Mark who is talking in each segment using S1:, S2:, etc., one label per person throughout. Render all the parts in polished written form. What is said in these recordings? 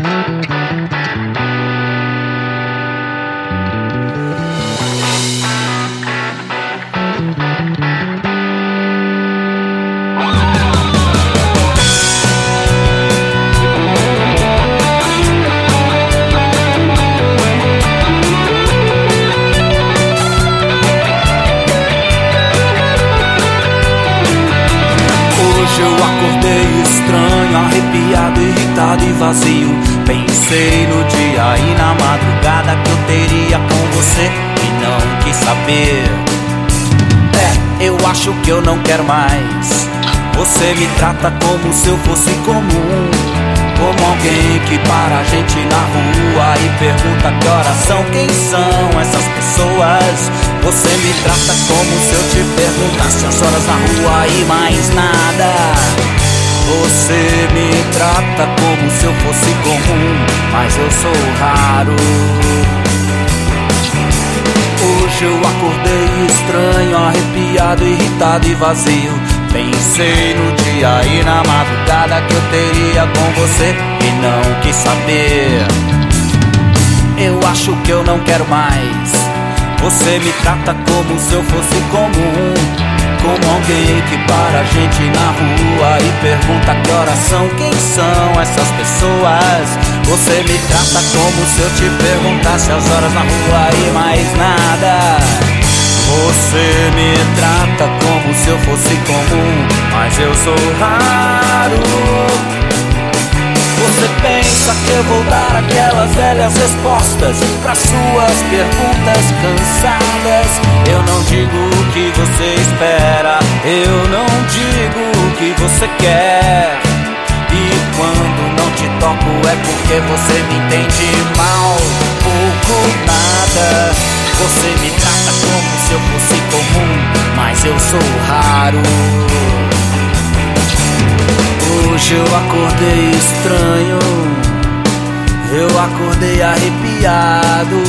S1: Eu acordei estranho, arrepiado, irritado e vazio. Pensei no dia e na madrugada que eu teria com você e não quis saber. Eu acho que eu não quero mais. Você me trata como se eu fosse comum, como alguém que para a gente na rua e pergunta que horas são, quem são essas pessoas. Você me trata como se eu te perguntasse as horas na rua e mais nada. Você me trata como se eu fosse comum, mas eu sou raro. Hoje eu acordei estranho, arrepiado, irritado e vazio. Pensei no dia e na madrugada que eu teria com você e não quis saber. Eu acho que eu não quero mais. Você me trata como se eu fosse comum, como alguém que para a gente na rua e pergunta que horas são, quem são essas pessoas. Você me trata como se eu te perguntasse as horas na rua e mais nada. Você me trata como se eu fosse comum, mas eu sou raro. Você pensa que eu vou dar aquelas velhas respostas para suas perguntas cansadas. Eu não digo o que você espera, eu não digo o que você quer. E quando não te toco é porque você me entende mal, pouco nada. Você me trata como se eu fosse comum, mas eu sou raro. Hoje eu acordei estranho, eu acordei arrepiado.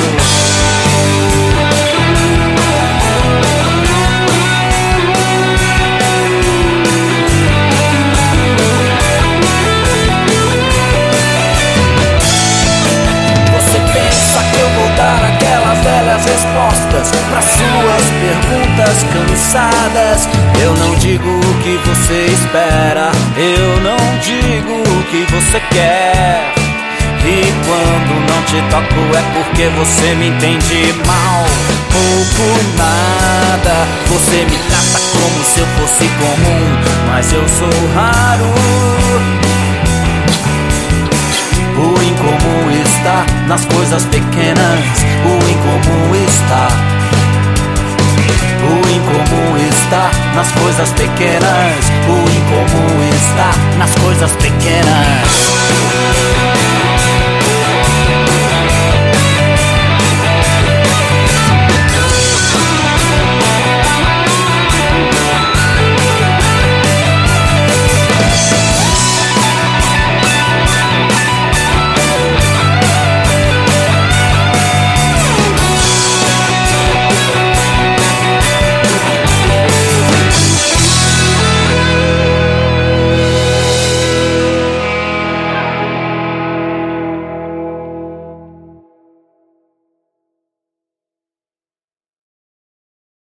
S1: Você pensa que eu vou dar aquelas velhas respostas para suas perguntas cansadas. Eu não digo o que você espera, eu não digo o que você quer. E quando não te toco é porque você me entende mal, pouco nada. Você me trata como se eu fosse comum, mas eu sou raro. O incomum está nas coisas pequenas, o incomum está. O incomum está nas coisas pequenas, o incomum está nas coisas pequenas.